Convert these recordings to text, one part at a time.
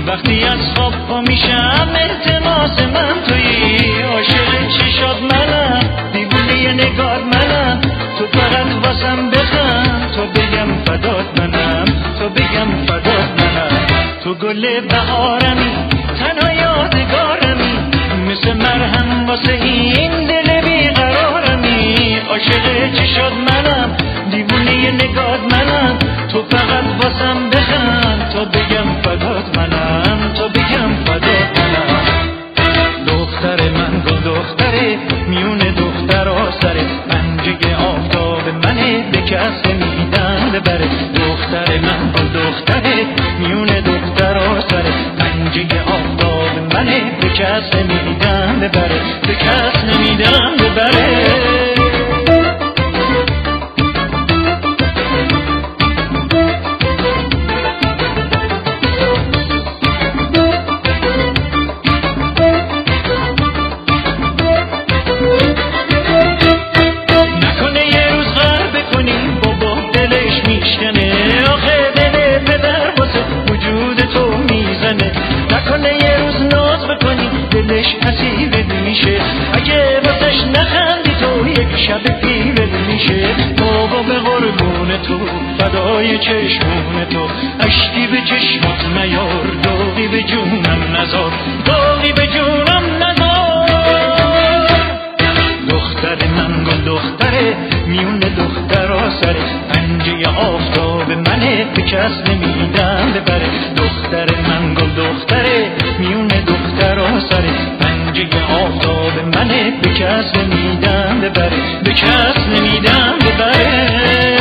وقتی از خواب پا میشم التماس من تویی، عاشق چشات منم، دیوونه نگات منم، تو فقط واسم بخند، تو بگم فدات منم، تو بگم فدات منم. تو گل بهارمی، تنها یادگارمی، مثل مرهم واسه این دل بیقرارمی. عاشق چشات منم، دیوونه نگات منم، تو فقط واسم بخند، تو بگم فدات منم، تو بگم فدات منم. دختر من گل دختره، میون دخترا سره، پنجه آفتاب منه، به کس نمیدن ببره. دختر من گل دختره، میون دخترا سره، پنجه آفتاب منه، به کس نمیدن ببره، به کس نمیدن ببره. اگه واسش نخندی تو یک شب پیول میشه. بابا به قربون تو، فدای چشمون تو، اشکی به چشمات نیار، داغی به جونم نزار، داغی به جونم نزار. دختر من گل دختره، میون دخترا سره، پنجه آفتاب منه، به کس نمیدن ببره. دختر من گل دختره، میون دخترا سره، پنجه آفتاب منه، به کس نمیدن ببره، به کس نمیدن ببره.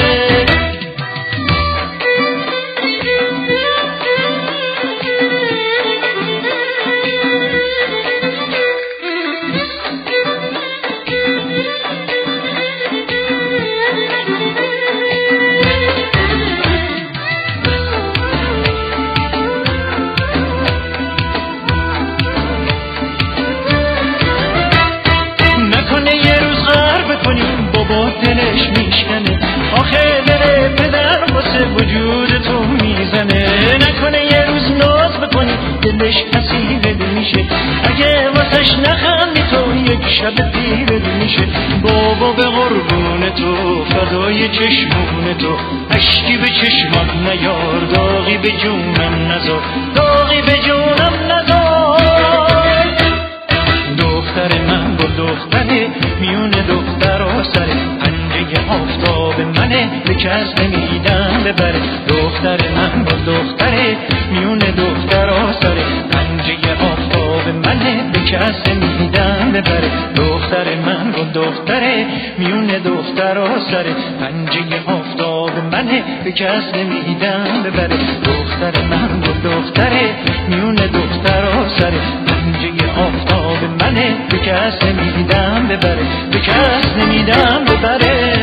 دلش میشکنه، آخه دل پدر واسه وجود تو میزنه. نکنه یه روز ناز بکنی، دلش حسیب میشه. اگه واسش نخندی تو یک شب پیرد میشه. بابا به قربون تو، فدای چشمون تو، اشکی به چشمات نیار، داغی به جونم نزار، داغی به جونم نزار. دختر من با دختره، میون دخترا سره، آفتاب منه، به کس نمیدن ببره. دختر من با دختره، میون دخترا سره، پنجه آفتاب منه، به کس نمیدن ببره. دختر من با دختره، میون دخترا سره، پنجه آفتاب منه، به کس نمیدن ببره. دختر من با دختره، میون دخترا سره، پنجه آفتاب منه، به کس نمیدن ببره، به کس نمیدن ببره.